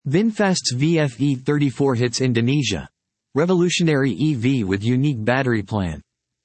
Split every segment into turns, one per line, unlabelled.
VinFast's VFE34 hits Indonesia. Revolutionary EV with unique battery plan.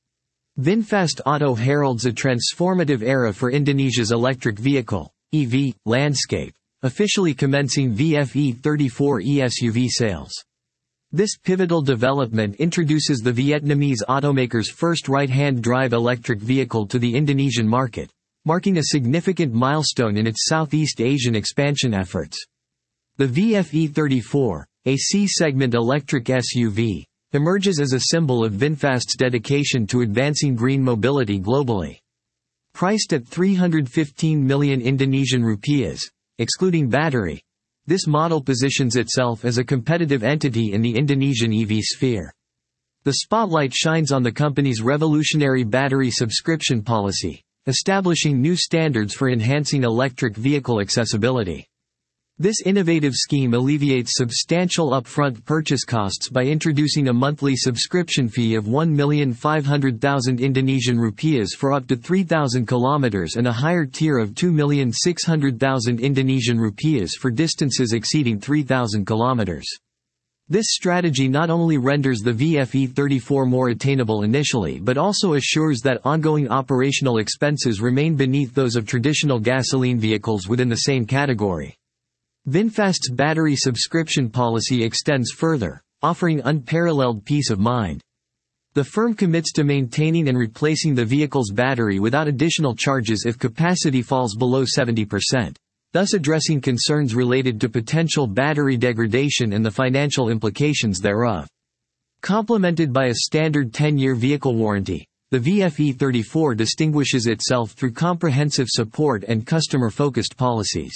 VinFast Auto heralds a transformative era for Indonesia's electric vehicle (EV) landscape, officially commencing VFE34 e-SUV sales. This pivotal development introduces the Vietnamese automaker's first right-hand drive electric vehicle to the Indonesian market, marking a significant milestone in its Southeast Asian expansion efforts. The VFE34, a C-segment electric SUV, emerges as a symbol of VinFast's dedication to advancing green mobility globally. Priced at 315 million Indonesian rupiahs, excluding battery, this model positions itself as a competitive entity in the Indonesian EV sphere. The spotlight shines on the company's revolutionary battery subscription policy, establishing new standards for enhancing electric vehicle accessibility. This innovative scheme alleviates substantial upfront purchase costs by introducing a monthly subscription fee of 1,500,000 Indonesian rupiahs for up to 3,000 kilometers and a higher tier of 2,600,000 Indonesian rupiahs for distances exceeding 3,000 kilometers. This strategy not only renders the VFE34 more attainable initially but also assures that ongoing operational expenses remain beneath those of traditional gasoline vehicles within the same category. VinFast's battery subscription policy extends further, offering unparalleled peace of mind. The firm commits to maintaining and replacing the vehicle's battery without additional charges if capacity falls below 70%, thus addressing concerns related to potential battery degradation and the financial implications thereof. Complemented by a standard 10-year vehicle warranty, the VFE34 distinguishes itself through comprehensive support and customer-focused policies.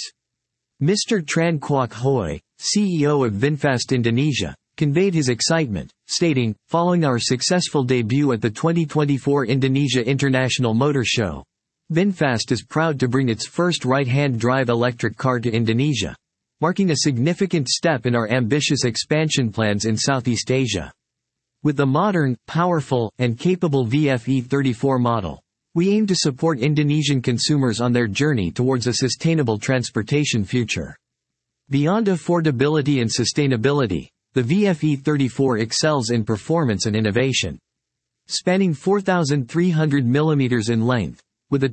Mr. Tran Quoc Hoi, CEO of VinFast Indonesia, conveyed his excitement, stating, "Following our successful debut at the 2024 Indonesia International Motor Show, VinFast is proud to bring its first right-hand drive electric car to Indonesia, marking a significant step in our ambitious expansion plans in Southeast Asia. With the modern, powerful, and capable VFE34 model, we aim to support Indonesian consumers on their journey towards a sustainable transportation future." Beyond affordability and sustainability, the VFE34 excels in performance and innovation. Spanning 4,300 mm in length, with a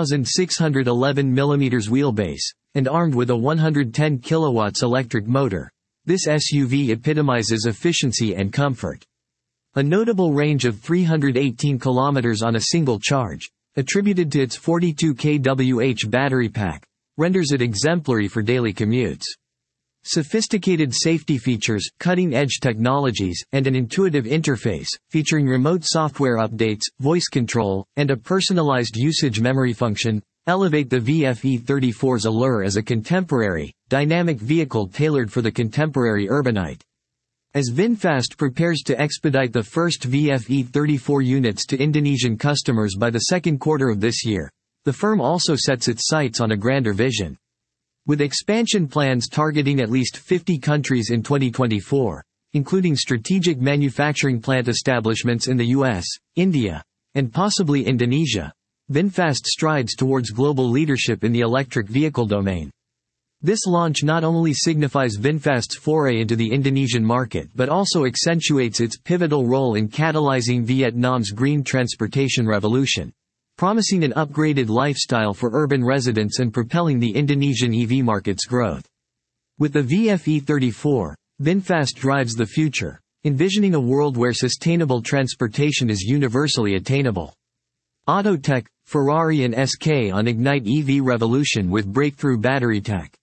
2,611 mm wheelbase, and armed with a 110 kW electric motor, this SUV epitomizes efficiency and comfort. A notable range of 318 km on a single charge, attributed to its 42 kWh battery pack, renders it exemplary for daily commutes. Sophisticated safety features, cutting-edge technologies, and an intuitive interface, featuring remote software updates, voice control, and a personalized usage memory function, elevate the VFE34's allure as a contemporary, dynamic vehicle tailored for the contemporary urbanite. As VinFast prepares to expedite the first VFE34 units to Indonesian customers by the second quarter of this year, the firm also sets its sights on a grander vision. With expansion plans targeting at least 50 countries in 2024, including strategic manufacturing plant establishments in the US, India, and possibly Indonesia, VinFast strides towards global leadership in the electric vehicle domain. This launch not only signifies VinFast's foray into the Indonesian market but also accentuates its pivotal role in catalyzing Vietnam's green transportation revolution, promising an upgraded lifestyle for urban residents and propelling the Indonesian EV market's growth. With the VFE34, VinFast drives the future, envisioning a world where sustainable transportation is universally attainable. Autotech, Ferrari and SK on Ignite EV revolution with breakthrough battery tech.